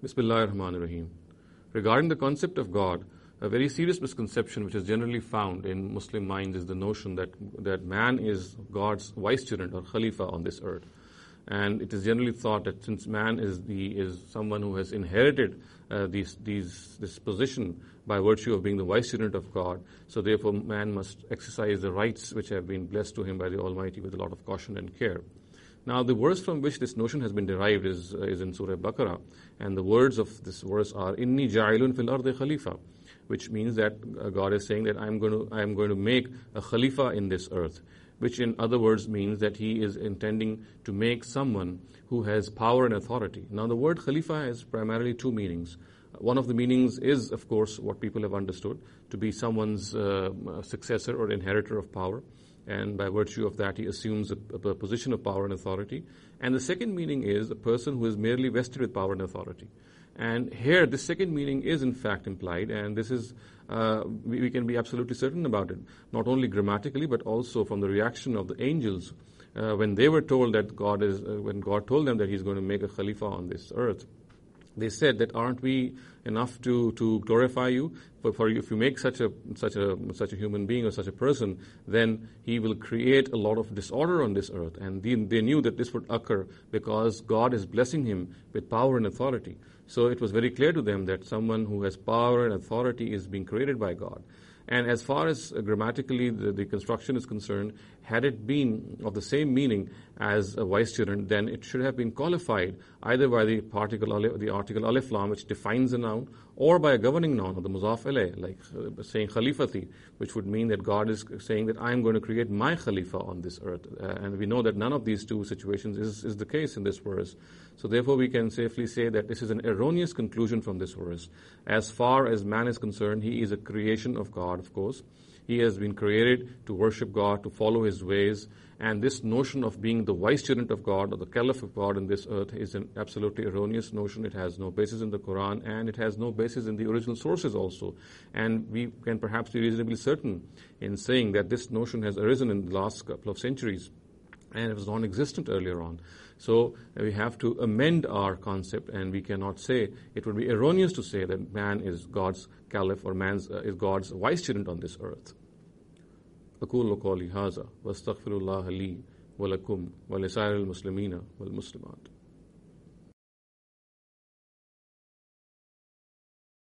Bismillahir Rahmanir Rahim. Regarding the concept of God, a very serious misconception which is generally found in Muslim minds is the notion that man is God's vicegerent or Khalifa on this earth. And it is generally thought that since man is someone who has inherited this position by virtue of being the vicegerent of God, so therefore man must exercise the rights which have been blessed to him by the Almighty with a lot of caution and care. Now, the verse from which this notion has been derived is in Surah Baqarah, and the words of this verse are "Inni ja'ilun fil ardi khalifa," which means that God is saying that I am going to make a khalifa in this earth, which in other words means that He is intending to make someone who has power and authority. Now, the word khalifa has primarily two meanings. One of the meanings is, of course, what people have understood to be someone's successor or inheritor of power. And by virtue of that, he assumes a position of power and authority. And the second meaning is a person who is merely vested with power and authority. And here, the second meaning is in fact implied, and this is, we can be absolutely certain about it, not only grammatically, but also from the reaction of the angels when they were told that when God told them that He's going to make a Khalifa on this earth. They said that aren't we enough to glorify you? For if you make such a human being or such a person, then he will create a lot of disorder on this earth. And they knew that this would occur because God is blessing him with power and authority. So it was very clear to them that someone who has power and authority is being created by God. And as far as grammatically the construction is concerned, had it been of the same meaning as a vicegerent, then it should have been qualified either by the article alif lam, which defines a noun, or by a governing noun, or the mudaf ilayh, like saying khalifati, which would mean that God is saying that I am going to create my khalifa on this earth. And we know that none of these two situations is the case in this verse. So therefore we can safely say that this is an erroneous conclusion from this verse. As far as man is concerned, he is a creation of God, of course. He has been created to worship God, to follow His ways. And this notion of being the vicegerent of God or the caliph of God in this earth is an absolutely erroneous notion. It has no basis in the Quran, and it has no basis in the original sources also. And we can perhaps be reasonably certain in saying that this notion has arisen in the last couple of centuries, and it was non-existent earlier on. So we have to amend our concept, and we cannot say, it would be erroneous to say that man is God's caliph or man is God's vicegerent on this earth. أقول قولي هذا واستغفر الله لي ولكم ولسائر المسلمين والمسلمات.